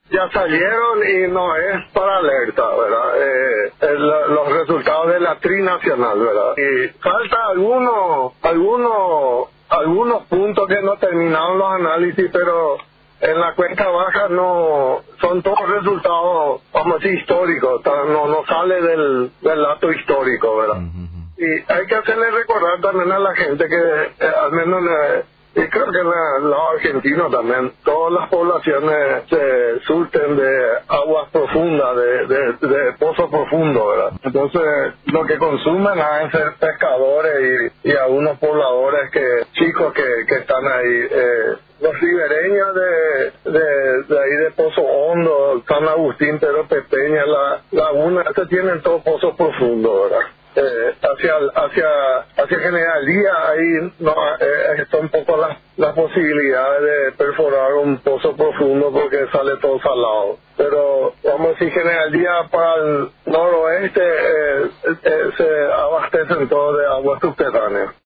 ya salieron y no es para alerta, ¿verdad? Los resultados de la trinacional, ¿verdad? Y falta algunos puntos que no terminaron los análisis, pero en la cuenca baja no son todos resultados, vamos a decir, históricos, no sale del dato histórico, ¿verdad? Y hay que hacerle recordar también a la gente que al menos y creo que en el lado argentino también, todas las poblaciones se surten de aguas profundas, de pozos profundos, ¿verdad? Entonces, lo que consumen deben ser pescadores y algunos pobladores chicos que están ahí. Los ribereños de ahí de Pozo Hondo, San Agustín, Pedro Pepeña, la Laguna, tienen todos pozos profundos, ¿verdad? Hacia General Díaz ahí está un poco las posibilidades de perforar un pozo profundo porque sale todo salado, pero vamos a decir General Díaz para el noroeste se abastecen todos de agua subterránea.